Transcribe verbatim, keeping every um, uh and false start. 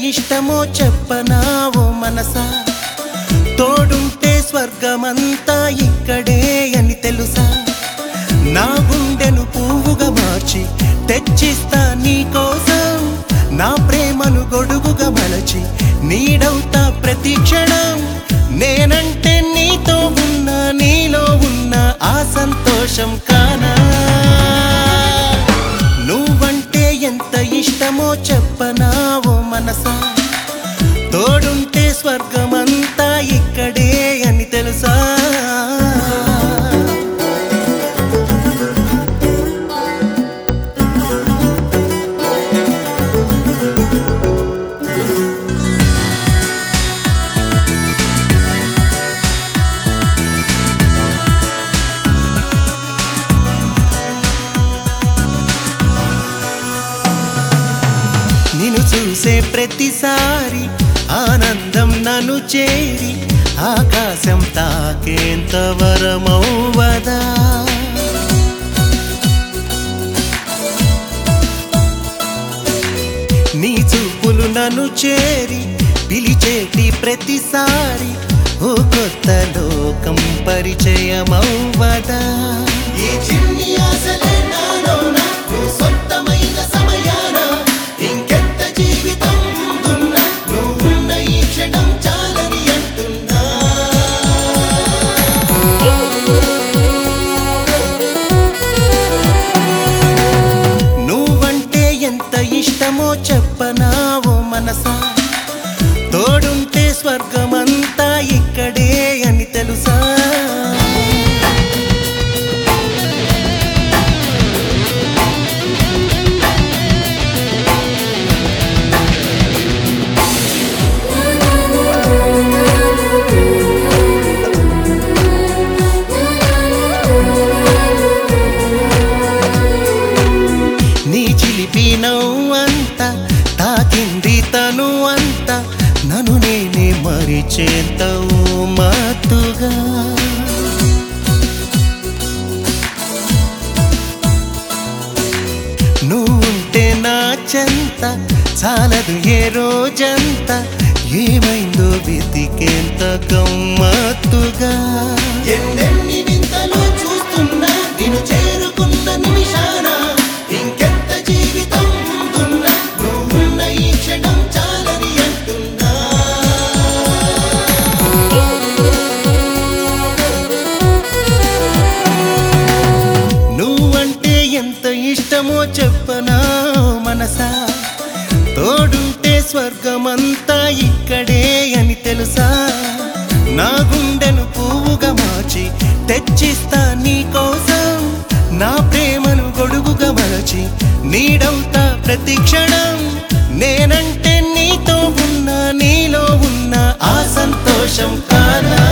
ఇష్టమో చెప్పనావో మనసా, తోడుంటే స్వర్గమంతా ఇక్కడే అని తెలుసా. నా గుండెను పువ్వుగా మార్చి తెచ్చిస్తా నీకోసం, నా ప్రేమను గొడుగుగా మలచి నీడవుతా ప్రతి క్షణం. నేనంటే నీతో ఉన్న నీలో ఉన్న ఆ సంతోషం కానా. నువ్వంటే ఎంత ఇష్టమో చెప్పనావో మనసా, తోడుంటే స్వర్గమంతా ఇక్కడే అని తెలుసా. నిన్ను చూసే ప్రతిసారి ఆనందం నన్ను చేరి ఆకాశం తాకేంత వరమౌవదా. నీ చూపులు నన్ను చేరి పిలిచేటి ప్రతిసారి ఓ కొత్త లోకం పరిచయమౌవదా. ఈ చిన్ని ఆశలే నాలోన సొంతమైన సమయాన ఇంకెంత జీవితం ఉన్నా నువ్వున్న ఈ క్షణం చాలని అంటున్నా. నువ్వంటే ఎంత ఇష్టమో చెప్పనావో మనసా, తోడుంటే స్వర్గమంతా ఇక్కడే అని తెలుసా. నీ చిలిపి నవ్వంతా తాకింది తను అంతా, నన్ను నేనే మరిచేంత మత్తుగా. నువ్వుంటే నా చెంత చాలదు ఏ రోజంతా, ఏమైందో వెతికేంత గమ్మత్తుగా. ఎన్నెన్ని వింతలు చూస్తున్నా నిన్ను చేరుకున్న నిమిషాన ఇంకెంత జీవితం ఉన్నా నువ్వున్న ఈ క్షణం చాలని అంటున్నా. నువ్వంటే ఎంత ఇష్టమో చెప్పనా మనసా, తోడుంటే స్వర్గమంతా ఇక్కడే అని తెలుసా. నా గుండెను పువ్వుగా మార్చి తెచ్చిస్తా నీకోసం, నా ప్రేమను గొడుగుగా మలచి నీడవుతా ప్రతి క్షణం. నేనంటే నీతో ఉన్న నీలో ఉన్న ఆ సంతోషం కానా.